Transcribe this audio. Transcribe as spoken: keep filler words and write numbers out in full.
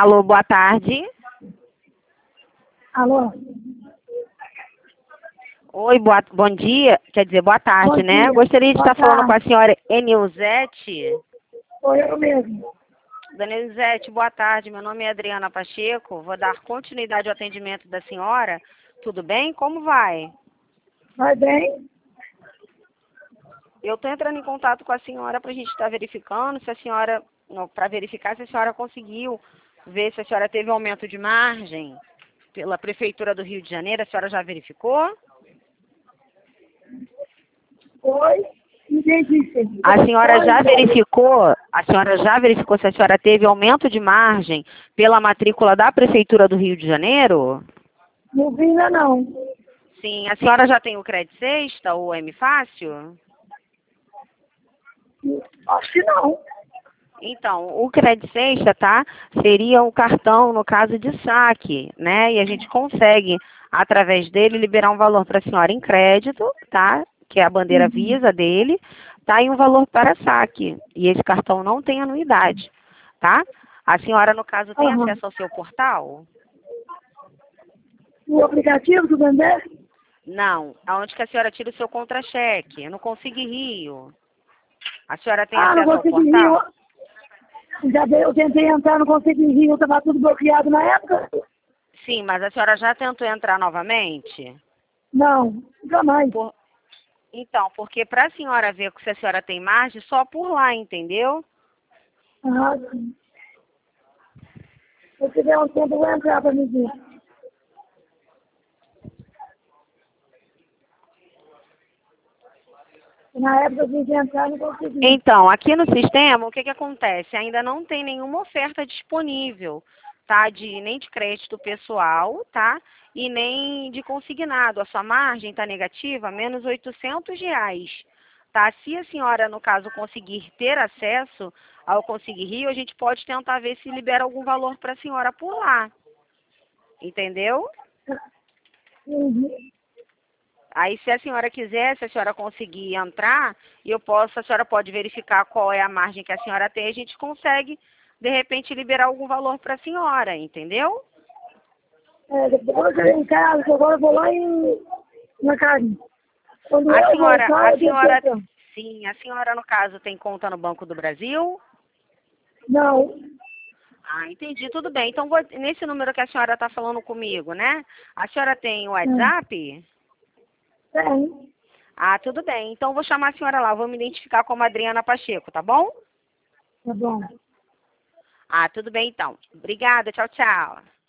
Alô, boa tarde. Alô? Oi, boa, bom dia. Quer dizer, boa tarde, Bom né? dia. Gostaria de Boa estar falando com a tarde. senhora Enilzete. Sou eu mesmo. Dona Enilzete, boa tarde. Meu nome é Adriana Pacheco. Vou dar continuidade ao atendimento da senhora. Tudo bem? Como vai? Vai bem? Eu estou entrando em contato com a senhora para a gente estar verificando se a senhora, para verificar se a senhora conseguiu ver se a senhora teve aumento de margem pela Prefeitura do Rio de Janeiro. A senhora já verificou? Oi? Ninguém disse. A senhora Oi, já oi. verificou, a senhora já verificou se a senhora teve aumento de margem pela matrícula da Prefeitura do Rio de Janeiro? Não vi ainda não. Sim, a senhora já tem o Crédito Sexta ou M Fácil? Acho que não. Então, o Crédito Sexta, tá? Seria um cartão, no caso de saque, né? E a gente consegue, através dele, liberar um valor para a senhora em crédito, tá? Que é a bandeira Uhum. Visa dele, tá? E um valor para saque. E esse cartão não tem anuidade, tá? A senhora, no caso, tem Aham. acesso ao seu portal? O aplicativo do Bandé? Não. Aonde que a senhora tira o seu contra-cheque? No Consigue Rio. A senhora tem Ah, não acesso ao consegui rir. portal? Já dei, eu tentei entrar, não consegui rir. Estava tudo bloqueado na época. Sim, mas a senhora já tentou entrar novamente? Não, jamais. Por... Então, porque para a senhora ver se a senhora tem margem, só por lá, entendeu? Ah, sim. Se eu tiver um tempo, eu vou entrar para me ver. Na época eu vim entrar, não consegui. Então, aqui no sistema, o que, que acontece? Ainda não tem nenhuma oferta disponível, tá? De, nem de crédito pessoal, tá? E nem de consignado. A sua margem está negativa, menos oitocentos reais, tá? Se a senhora, no caso, conseguir ter acesso ao Consigue Rio, a gente pode tentar ver se libera algum valor para a senhora por lá, entendeu? Uhum. Aí, se a senhora quiser, se a senhora conseguir entrar, e eu posso, a senhora pode verificar qual é a margem que a senhora tem, a gente consegue, de repente, liberar algum valor para a senhora, entendeu? É, depois eu em casa, que agora eu vou lá em, na casa. Quando A eu senhora, voltar, a eu tenho senhora, certeza. sim, a senhora, no caso, tem conta no Banco do Brasil? Não. Ah, entendi, tudo bem. Então, vou, nesse número que a senhora está falando comigo, né? A senhora tem o É. WhatsApp? Tem. Ah, tudo bem. Então, vou chamar a senhora lá, vou me identificar como Adriana Pacheco, tá bom? Tá bom. Ah, tudo bem, então. Obrigada, tchau, tchau.